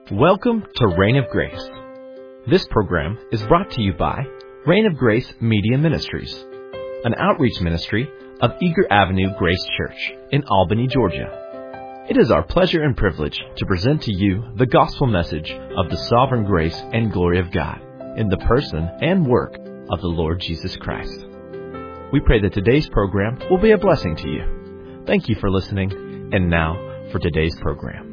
Welcome to Reign of Grace. This program is brought to you by Reign of Grace Media Ministries, an outreach ministry of Eager Avenue Grace Church in Albany, Georgia. It is our pleasure and privilege to present to you the gospel message of the sovereign grace and glory of God in the person and work of the Lord Jesus Christ. We pray that today's program will be a blessing to you. Thank you for listening, and now for today's program.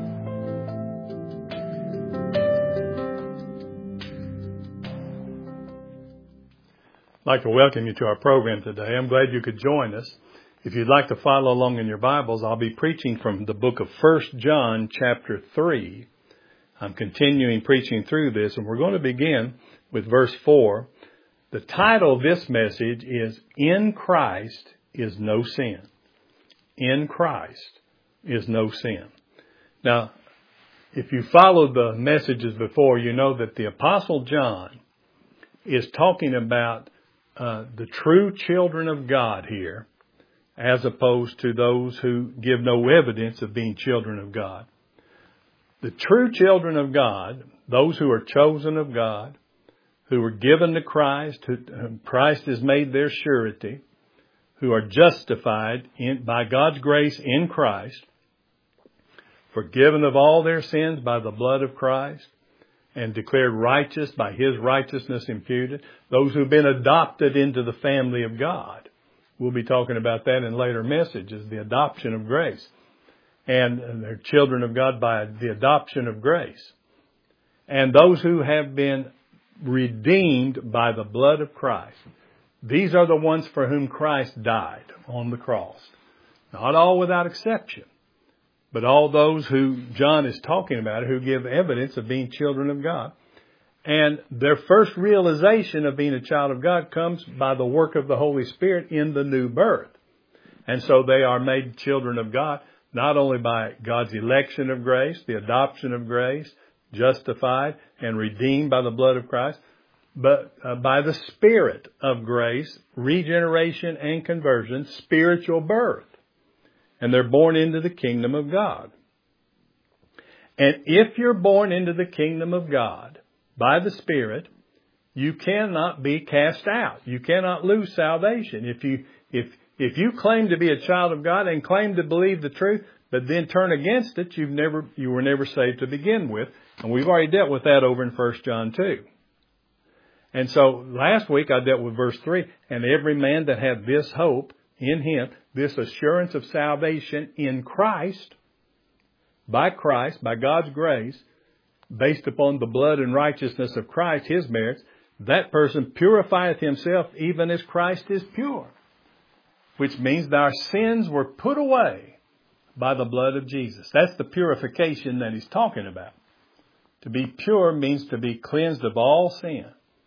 I'd like to welcome you to our program today. I'm glad you could join us. If you'd like to follow along in your Bibles, I'll be preaching from the book of 1 John chapter 3. I'm continuing preaching through this, and we're going to begin with verse 4. The title of this message is, In Christ is No Sin. In Christ is no sin. Now, if you followed the messages before, you know that the Apostle John is talking about the true children of God here, as opposed to those who give no evidence of being children of God. The true children of God, those who are chosen of God, who are given to Christ, whom Christ has made their surety, who are justified by God's grace in Christ, forgiven of all their sins by the blood of Christ, and declared righteous by His righteousness imputed. Those who've been adopted into the family of God. We'll be talking about that in later messages, the adoption of grace. And they're children of God by the adoption of grace. And those who have been redeemed by the blood of Christ. These are the ones for whom Christ died on the cross. Not all without exception. But all those who John is talking about, who give evidence of being children of God. And their first realization of being a child of God comes by the work of the Holy Spirit in the new birth. And so they are made children of God, not only by God's election of grace, the adoption of grace, justified and redeemed by the blood of Christ, but by the Spirit of grace, regeneration and conversion, spiritual birth. And they're born into the kingdom of God. And if you're born into the kingdom of God by the Spirit, you cannot be cast out. You cannot lose salvation. If you claim to be a child of God and claim to believe the truth, but then turn against it, you were never saved to begin with. And we've already dealt with that over in 1 John 2. And so last week I dealt with verse 3. And every man that hath this hope in Him, this assurance of salvation in Christ, by God's grace, based upon the blood and righteousness of Christ, His merits, that person purifieth himself even as Christ is pure. Which means that our sins were put away by the blood of Jesus. That's the purification that he's talking about. To be pure means to be cleansed of all sin.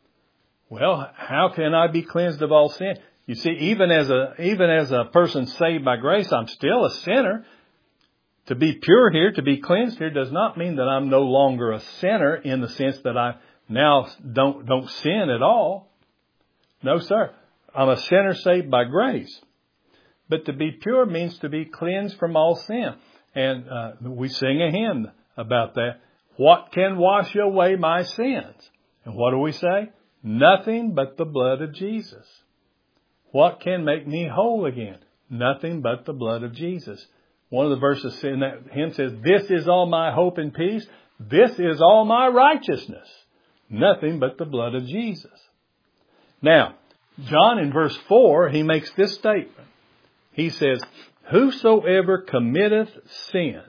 Well, how can I be cleansed of all sin? You see, even as a person saved by grace, I'm still a sinner. To be pure here, to be cleansed here, does not mean that I'm no longer a sinner in the sense that I now don't sin at all. No, sir. I'm a sinner saved by grace. But to be pure means to be cleansed from all sin. And we sing a hymn about that. What can wash away my sins? And what do we say? Nothing but the blood of Jesus. What can make me whole again? Nothing but the blood of Jesus. One of the verses in that hymn says, This is all my hope and peace. This is all my righteousness. Nothing but the blood of Jesus. Now, John in verse 4, he makes this statement. He says, Whosoever committeth sin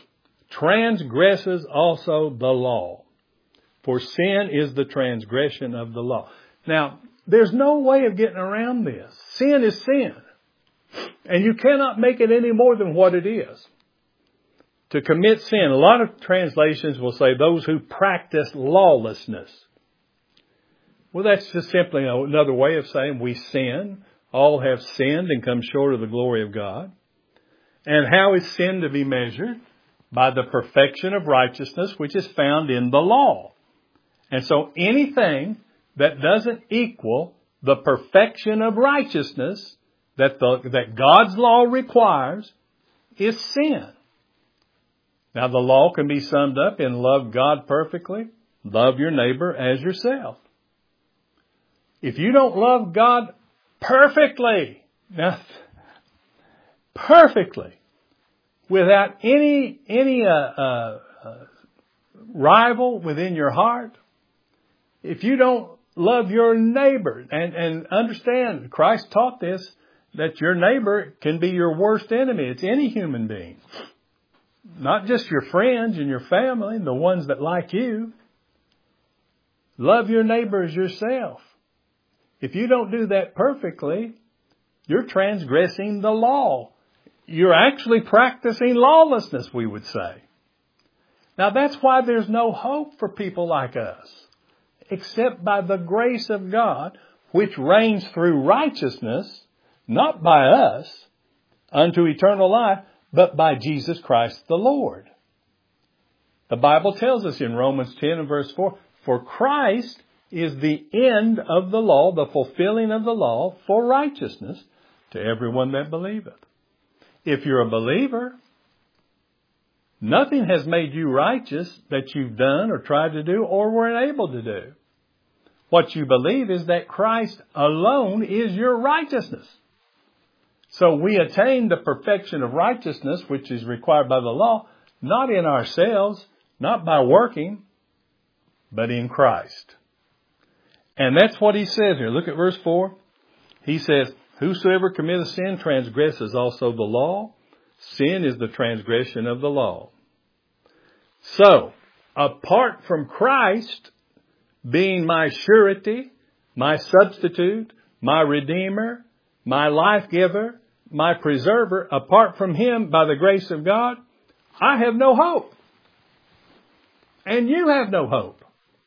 transgresses also the law. For sin is the transgression of the law. Now, there's no way of getting around this. Sin is sin. And you cannot make it any more than what it is. To commit sin, a lot of translations will say those who practice lawlessness. Well, that's just simply another way of saying we sin. All have sinned and come short of the glory of God. And how is sin to be measured? By the perfection of righteousness which is found in the law. And so anything that doesn't equal the perfection of righteousness that God's law requires is sin. Now, the law can be summed up in love God perfectly, love your neighbor as yourself. If you don't love God perfectly, now, perfectly, without any rival within your heart, if you don't love your neighbor, and understand, Christ taught this, that your neighbor can be your worst enemy. It's any human being. Not just your friends and your family, the ones that like you. Love your neighbor as yourself. If you don't do that perfectly, you're transgressing the law. You're actually practicing lawlessness, we would say. Now that's why there's no hope for people like us, except by the grace of God, which reigns through righteousness, not by us, unto eternal life, but by Jesus Christ the Lord. The Bible tells us in Romans 10 and verse 4, for Christ is the end of the law, the fulfilling of the law for righteousness to everyone that believeth. If you're a believer, nothing has made you righteous that you've done or tried to do or were unable to do. What you believe is that Christ alone is your righteousness. So we attain the perfection of righteousness, which is required by the law, not in ourselves, not by working, but in Christ. And that's what he says here. Look at verse 4. He says, whosoever committeth sin transgresses also the law. Sin is the transgression of the law. So, apart from Christ being my surety, my substitute, my redeemer, my life giver, my preserver, apart from him, by the grace of God, I have no hope. And you have no hope.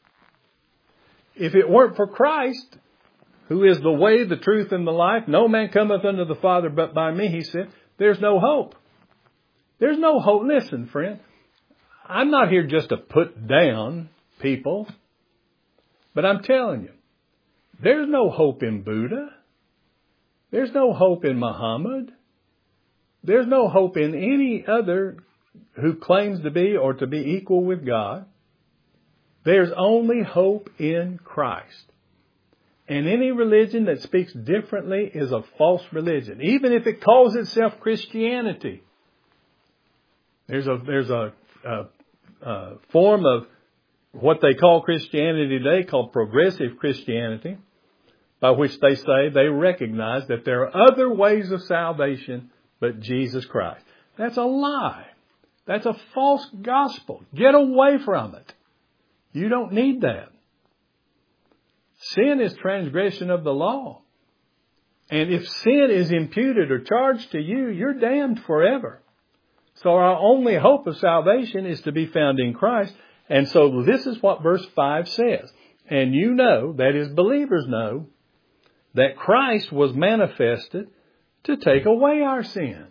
If it weren't for Christ, who is the way, the truth, and the life, no man cometh unto the Father but by me, he said, there's no hope. There's no hope. Listen, friend, I'm not here just to put down people, but I'm telling you, there's no hope in Buddha. There's no hope in Muhammad. There's no hope in any other who claims to be or to be equal with God. There's only hope in Christ. And any religion that speaks differently is a false religion, even if it calls itself Christianity. There's a form of what they call Christianity today called progressive Christianity, by which they say they recognize that there are other ways of salvation but Jesus Christ. That's a lie. That's a false gospel. Get away from it. You don't need that. Sin is transgression of the law. And if sin is imputed or charged to you, you're damned forever. So our only hope of salvation is to be found in Christ. And so this is what verse 5 says. And you know, that is, believers know, that Christ was manifested to take away our sins.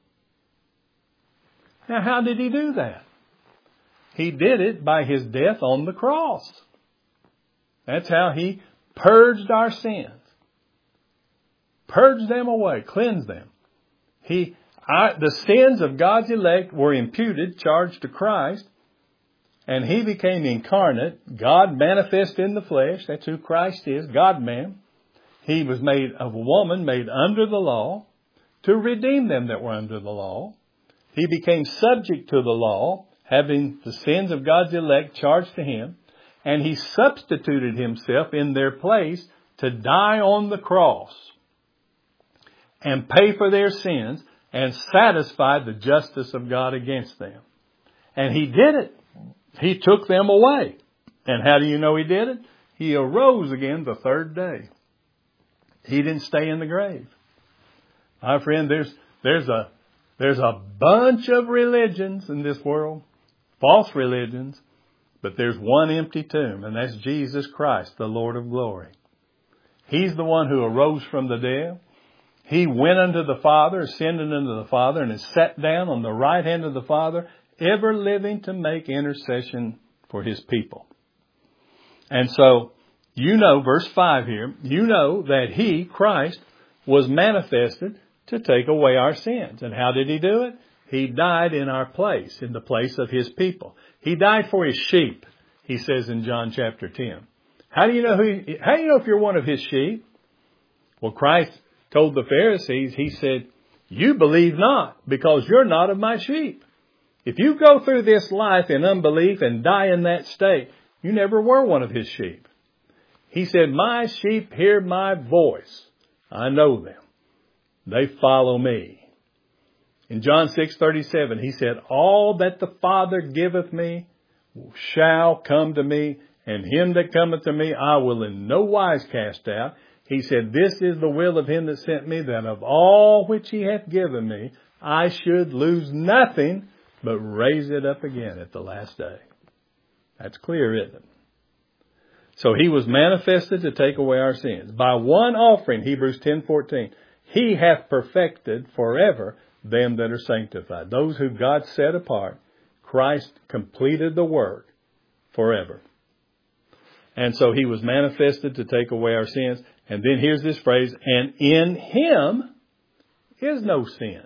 Now, how did he do that? He did it by his death on the cross. That's how he purged our sins. Purged them away, cleansed them. The sins of God's elect were imputed, charged to Christ, and he became incarnate, God manifest in the flesh. That's who Christ is, God-man. He was made of a woman, made under the law, to redeem them that were under the law. He became subject to the law, having the sins of God's elect charged to him, and he substituted himself in their place to die on the cross and pay for their sins and satisfy the justice of God against them. And he did it. He took them away. And how do you know he did it? He arose again the third day. He didn't stay in the grave. My friend, there's a bunch of religions in this world, false religions, but there's one empty tomb, and that's Jesus Christ, the Lord of glory. He's the one who arose from the dead. He went unto the Father, ascended unto the Father, and is sat down on the right hand of the Father, ever living to make intercession for his people. And so, you know, verse 5 here, you know that he, Christ, was manifested to take away our sins. And how did he do it? He died in our place, in the place of His people. He died for His sheep, He says in John chapter 10. How do you know if you're one of His sheep? Well, Christ told the Pharisees, He said, you believe not because you're not of my sheep. If you go through this life in unbelief and die in that state, you never were one of His sheep. He said, my sheep hear my voice. I know them. They follow me. In John 6:37, He said, all that the Father giveth me shall come to me, and him that cometh to me I will in no wise cast out. He said, this is the will of Him that sent me, that of all which He hath given me, I should lose nothing, but raise it up again at the last day. That's clear, isn't it? So He was manifested to take away our sins. By one offering, Hebrews 10:14, He hath perfected forever them that are sanctified. Those who God set apart, Christ completed the work forever. And so He was manifested to take away our sins. And then here's this phrase, and in Him is no sin.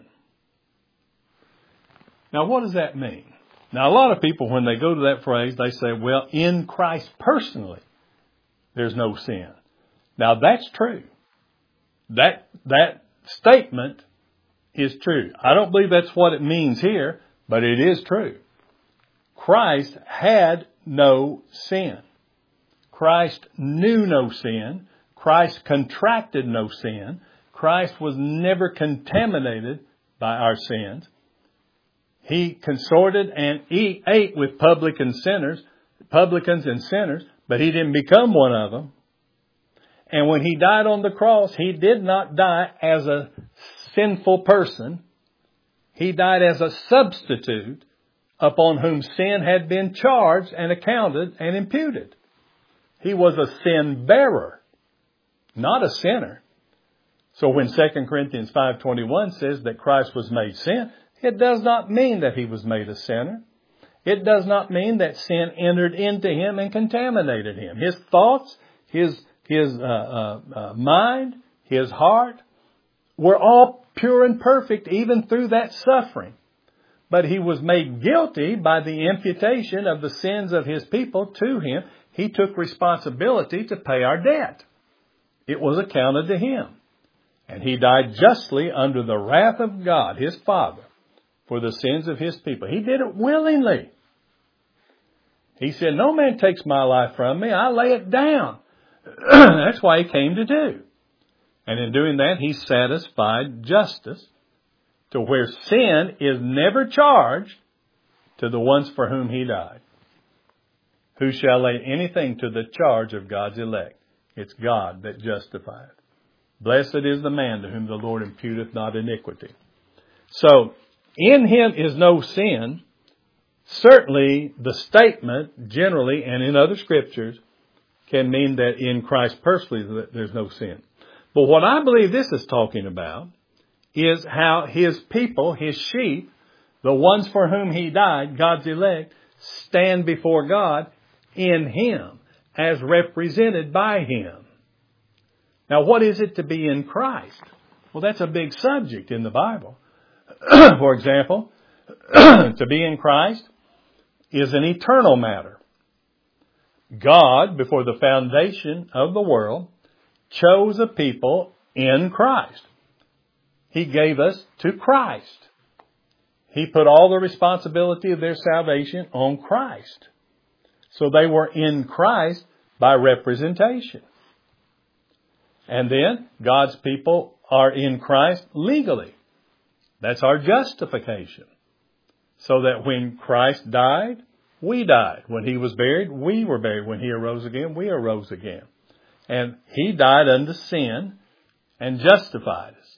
Now, what does that mean? Now, a lot of people, when they go to that phrase, they say, well, in Christ personally, there's no sin. Now, that's true. That statement is true. I don't believe that's what it means here, but it is true. Christ had no sin. Christ knew no sin. Christ contracted no sin. Christ was never contaminated by our sins. He consorted and ate with publicans and sinners, but He didn't become one of them. And when He died on the cross, He did not die as a sinful person. He died as a substitute upon whom sin had been charged and accounted and imputed. He was a sin bearer, not a sinner. So when 2 Corinthians 5:21 says that Christ was made sin, it does not mean that He was made a sinner. It does not mean that sin entered into Him and contaminated Him. His thoughts, His mind, His heart were all pure and perfect even through that suffering. But He was made guilty by the imputation of the sins of His people to Him. He took responsibility to pay our debt. It was accounted to Him. And He died justly under the wrath of God, His Father, for the sins of His people. He did it willingly. He said, no man takes my life from me. I lay it down. That's why He came to do. And in doing that, He satisfied justice to where sin is never charged to the ones for whom He died. Who shall lay anything to the charge of God's elect? It's God that justifieth. Blessed is the man to whom the Lord imputeth not iniquity. So, in Him is no sin. Certainly, the statement, generally, and in other scriptures, can mean that in Christ personally there's no sin. But what I believe this is talking about is how His people, His sheep, the ones for whom He died, God's elect, stand before God in Him, as represented by Him. Now, what is it to be in Christ? Well, that's a big subject in the Bible. For example, to be in Christ is an eternal matter. God, before the foundation of the world, chose a people in Christ. He gave us to Christ. He put all the responsibility of their salvation on Christ. So they were in Christ by representation. And then God's people are in Christ legally. That's our justification. So that when Christ died, we died. When He was buried, we were buried. When He arose again, we arose again. And He died unto sin and justified us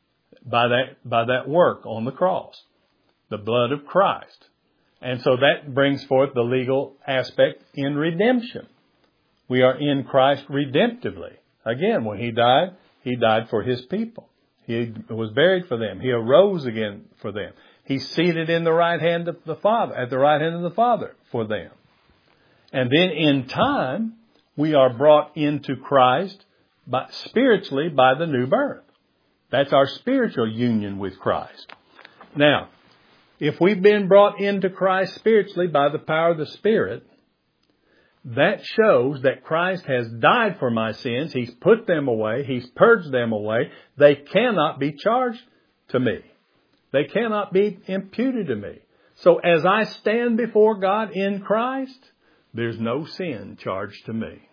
by that work on the cross, the blood of Christ. And so that brings forth the legal aspect in redemption. We are in Christ redemptively. Again, when He died for His people. He was buried for them. He arose again for them. He's seated in the right hand of the Father, at the right hand of the Father for them. And then in time, we are brought into Christ spiritually by the new birth. That's our spiritual union with Christ. Now, if we've been brought into Christ spiritually by the power of the Spirit, that shows that Christ has died for my sins. He's put them away. He's purged them away. They cannot be charged to me. They cannot be imputed to me. So as I stand before God in Christ, there's no sin charged to me.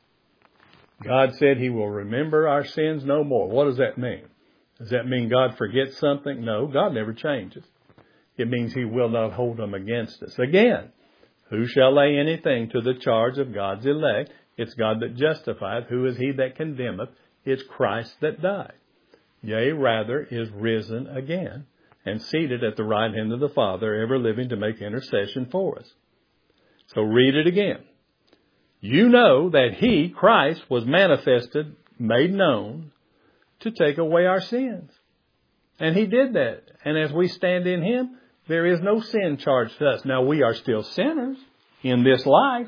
God said He will remember our sins no more. What does that mean? Does that mean God forgets something? No, God never changes. It means He will not hold them against us. Again, who shall lay anything to the charge of God's elect? It's God that justifieth. Who is he that condemneth? It's Christ that died. Yea, rather, is risen again, and seated at the right hand of the Father, ever living to make intercession for us. So read it again. You know that He, Christ, was manifested, made known, to take away our sins. And He did that. And as we stand in Him, there is no sin charged to us. Now, we are still sinners in this life.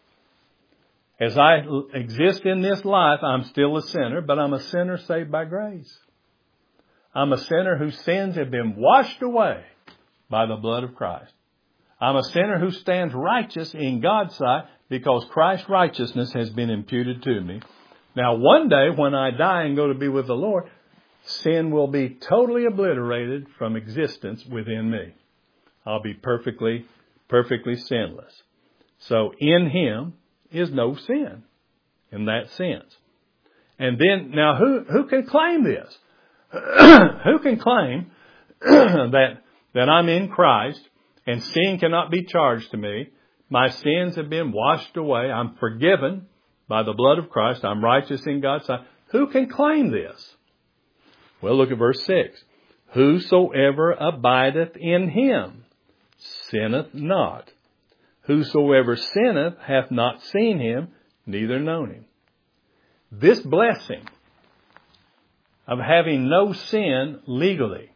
As I exist in this life, I'm still a sinner, but I'm a sinner saved by grace. I'm a sinner whose sins have been washed away by the blood of Christ. I'm a sinner who stands righteous in God's sight because Christ's righteousness has been imputed to me. Now, one day when I die and go to be with the Lord, sin will be totally obliterated from existence within me. I'll be perfectly sinless. So in Him is no sin in that sense. And then, now who can claim this? Who can claim that I'm in Christ and sin cannot be charged to me? My sins have been washed away. I'm forgiven by the blood of Christ. I'm righteous in God's sight. Who can claim this? Well, look at verse 6. Whosoever abideth in Him sinneth not. Whosoever sinneth hath not seen Him, neither known Him. This blessing of having no sin legally,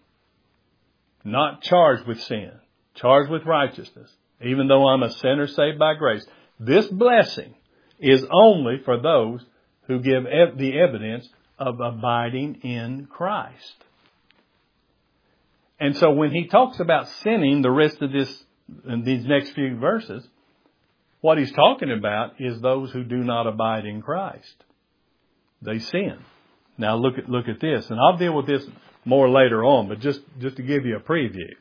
not charged with sin, charged with righteousness, even though I'm a sinner saved by grace, this blessing is only for those who give the evidence of abiding in Christ. And so when he talks about sinning, the rest of these next few verses, what he's talking about is those who do not abide in Christ. They sin. Now look at this, and I'll deal with this more later on, but just to give you a preview.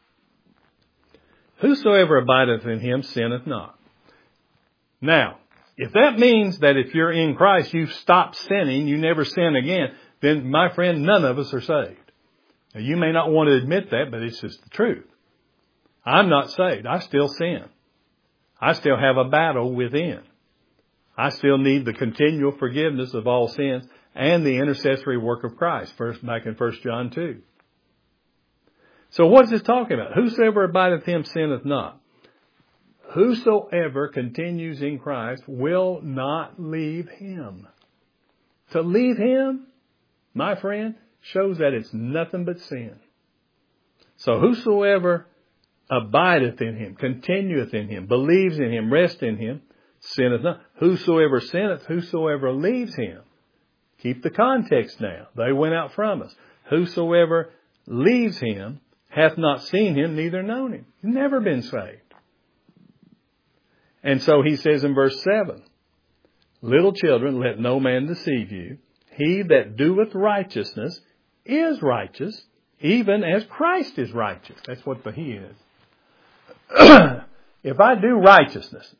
Whosoever abideth in Him sinneth not. Now, if that means that if you're in Christ, you've stopped sinning, you never sin again, then my friend, none of us are saved. Now, you may not want to admit that, but it's just the truth. I'm not saved. I still sin. I still have a battle within. I still need the continual forgiveness of all sins and the intercessory work of Christ, back in 1 John 2. So what is this talking about? Whosoever abideth Him sinneth not. Whosoever continues in Christ will not leave Him. To leave Him, my friend, shows that it's nothing but sin. So whosoever abideth in Him, continueth in Him, believes in Him, rests in Him, sinneth not. Whosoever sinneth, whosoever leaves Him. Keep the context now. They went out from us. Whosoever leaves Him hath not seen Him, neither known Him. Never been saved. And so he says in verse 7, Little children, let no man deceive you. He that doeth righteousness is righteous, even as Christ is righteous. That's what the He is. If I do righteousness,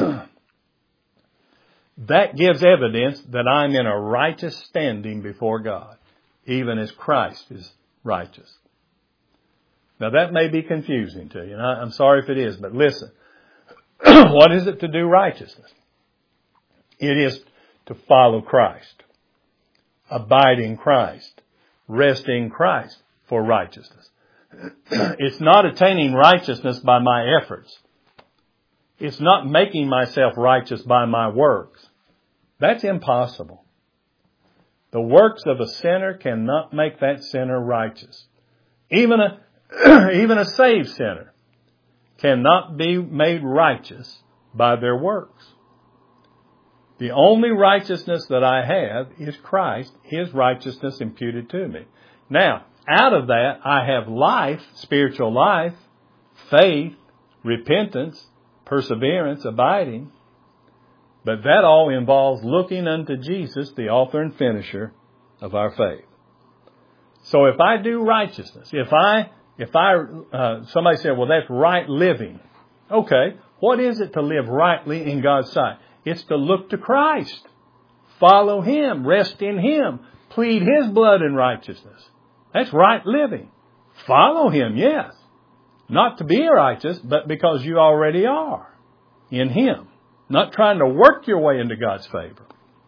that gives evidence that I'm in a righteous standing before God, even as Christ is righteous. Now that may be confusing to you, and I'm sorry if it is, but listen. What is it to do righteousness? It is to follow Christ, abide in Christ, rest in Christ for righteousness. It's not attaining righteousness by my efforts. It's not making myself righteous by my works. That's impossible. The works of a sinner cannot make that sinner righteous. Even a saved sinner cannot be made righteous by their works. The only righteousness that I have is Christ, His righteousness imputed to me. Now, out of that, I have life, spiritual life, faith, repentance, perseverance, abiding. But that all involves looking unto Jesus, the author and finisher of our faith. So if I do righteousness, somebody said, well, that's right living. Okay, what is it to live rightly in God's sight? It's to look to Christ, follow Him, rest in Him, plead His blood in righteousness. That's right living. Follow Him, yes. Not to be righteous, but because you already are in Him. Not trying to work your way into God's favor.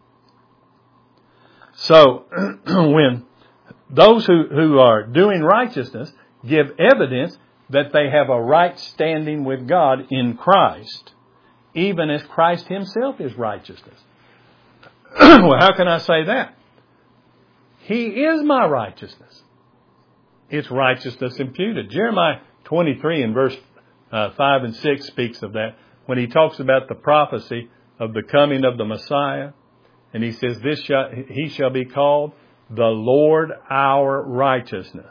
So, when those who are doing righteousness give evidence that they have a right standing with God in Christ, even as Christ Himself is righteousness. Well, how can I say that? He is my righteousness. It's righteousness imputed. Jeremiah 23 in verse 5 and 6 speaks of that when he talks about the prophecy of the coming of the Messiah. And he says, He shall be called the Lord our righteousness.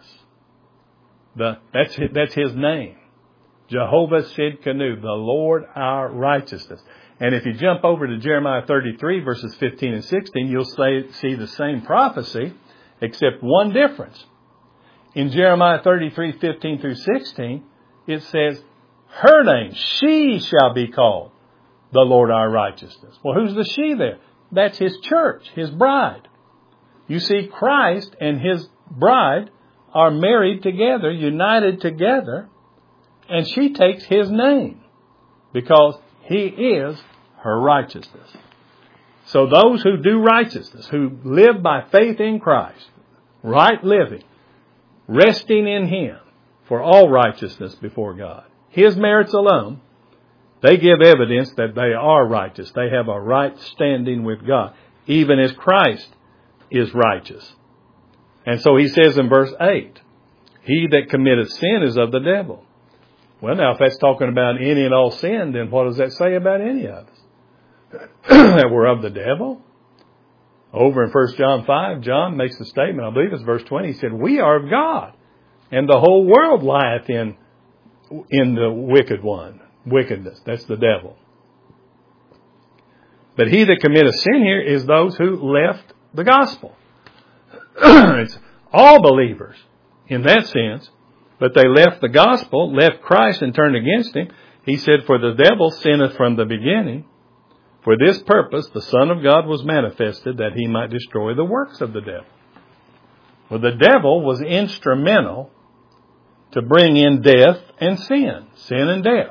That's His name. Jehovah Sidkenu, the Lord our righteousness. And if you jump over to Jeremiah 33 verses 15 and 16, you'll see the same prophecy, except one difference. In Jeremiah 33, 15 through 16, it says, her name, she shall be called the Lord our righteousness. Well, who's the she there? That's His church, His bride. You see, Christ and His bride are married together, united together, and she takes His name because He is her righteousness. So those who do righteousness, who live by faith in Christ, right living, resting in Him for all righteousness before God, His merits alone, they give evidence that they are righteous. They have a right standing with God, even as Christ is righteous. And so he says in verse 8, he that committeth sin is of the devil. Well, now, if that's talking about any and all sin, then what does that say about any of us? That we're of the devil? Over in 1 John 5, John makes the statement, I believe it's verse 20, he said, we are of God, and the whole world lieth in the wicked one. Wickedness. That's the devil. But he that committeth sin here is those who left the gospel. It's all believers in that sense, but they left the gospel, left Christ and turned against Him. He said, for the devil sinneth from the beginning. For this purpose the Son of God was manifested, that He might destroy the works of the devil. Well, the devil was instrumental to bring in death and sin and death.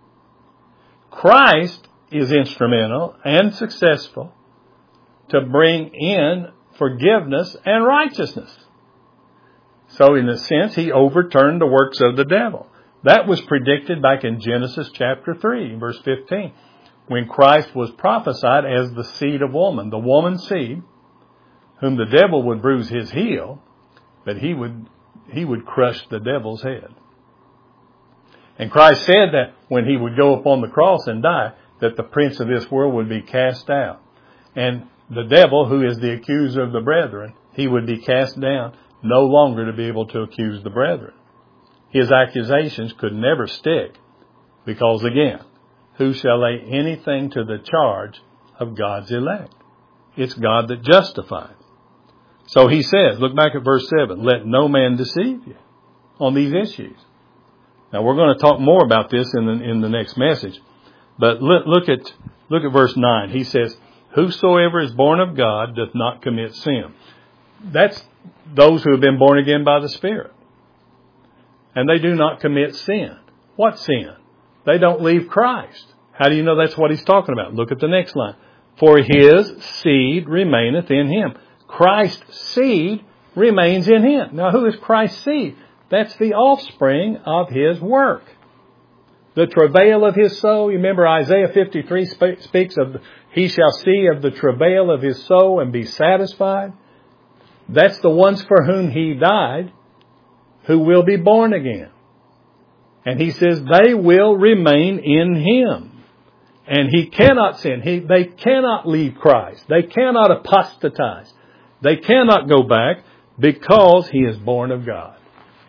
Christ is instrumental and successful to bring in forgiveness and righteousness. So in a sense, He overturned the works of the devil. That was predicted back in Genesis chapter 3, verse 15, when Christ was prophesied as the seed of woman, the woman's seed, whom the devil would bruise his heel, but he would crush the devil's head. And Christ said that when He would go upon the cross and die, that the prince of this world would be cast out. And the devil, who is the accuser of the brethren, he would be cast down, no longer to be able to accuse the brethren. His accusations could never stick, because again, who shall lay anything to the charge of God's elect? It's God that justifies. So He says, look back at verse 7, let no man deceive you on these issues. Now we're going to talk more about this in the next message. But look at verse 9. He says, whosoever is born of God doth not commit sin. That's those who have been born again by the Spirit. And they do not commit sin. What sin? They don't leave Christ. How do you know that's what he's talking about? Look at the next line. For His seed remaineth in him. Christ's seed remains in Him. Now who is Christ's seed? That's the offspring of His work. The travail of His soul. You remember Isaiah 53 speaks of, He shall see of the travail of His soul and be satisfied. That's the ones for whom He died, who will be born again. And He says they will remain in Him. And He cannot sin. They cannot leave Christ. They cannot apostatize. They cannot go back because he is born of God.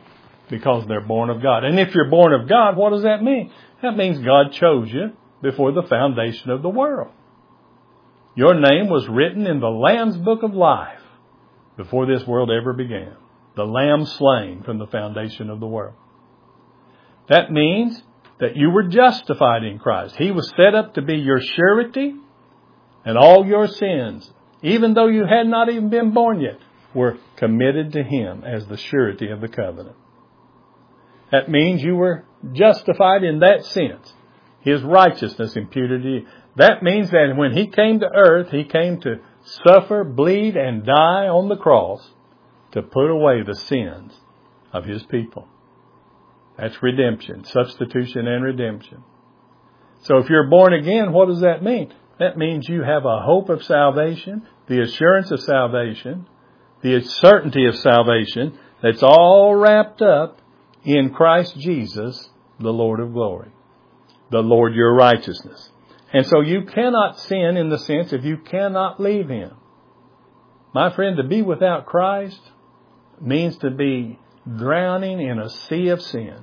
because they're born of God. And if you're born of God, what does that mean? That means God chose you before the foundation of the world. Your name was written in the Lamb's book of life before this world ever began. The Lamb slain from the foundation of the world. That means that you were justified in Christ. He was set up to be your surety, and all your sins, even though you had not even been born yet, were committed to Him as the surety of the covenant. That means you were justified in that sense. His righteousness imputed to you. That means that when He came to earth, He came to suffer, bleed, and die on the cross to put away the sins of His people. That's redemption, substitution and redemption. So if you're born again, what does that mean? That means you have a hope of salvation, the assurance of salvation, the certainty of salvation that's all wrapped up in Christ Jesus, the Lord of glory, the Lord your righteousness. And so you cannot sin in the sense of you cannot leave Him. My friend, to be without Christ means to be drowning in a sea of sin.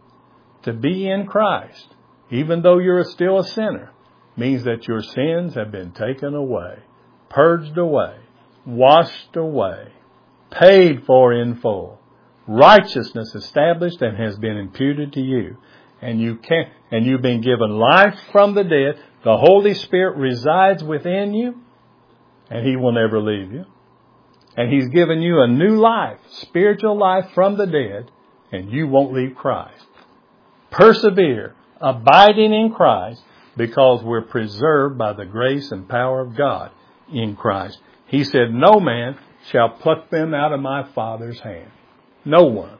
To be in Christ, even though you're still a sinner, means that your sins have been taken away, purged away, washed away, paid for in full. Righteousness established and has been imputed to you. And you've been given life from the dead. The Holy Spirit resides within you, and He will never leave you. And He's given you a new life, spiritual life from the dead, and you won't leave Christ. Persevere, abiding in Christ, because we're preserved by the grace and power of God in Christ. He said, no man shall pluck them out of my Father's hand. No one.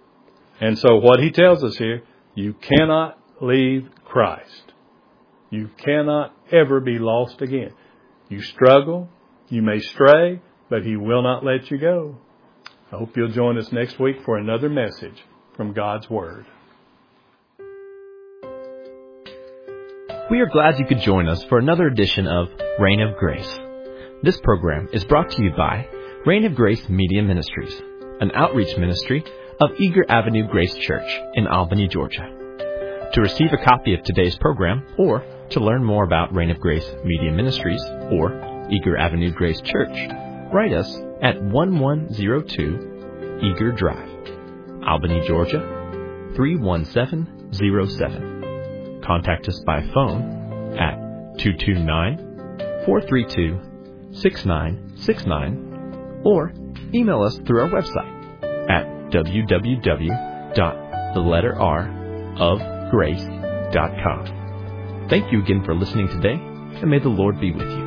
And so what He tells us here, you cannot leave Christ. You cannot ever be lost again. You struggle, you may stray, but He will not let you go. I hope you'll join us next week for another message from God's Word. We are glad you could join us for another edition of Reign of Grace. This program is brought to you by Reign of Grace Media Ministries, an outreach ministry of Eager Avenue Grace Church in Albany, Georgia. To receive a copy of today's program or to learn more about Reign of Grace Media Ministries or Eager Avenue Grace Church, write us at 1102 Eager Drive, Albany, Georgia 31707. Contact us by phone at 229-432-6969 or email us through our website at www.theletterrofgrace.com. Thank you again for listening today, and may the Lord be with you.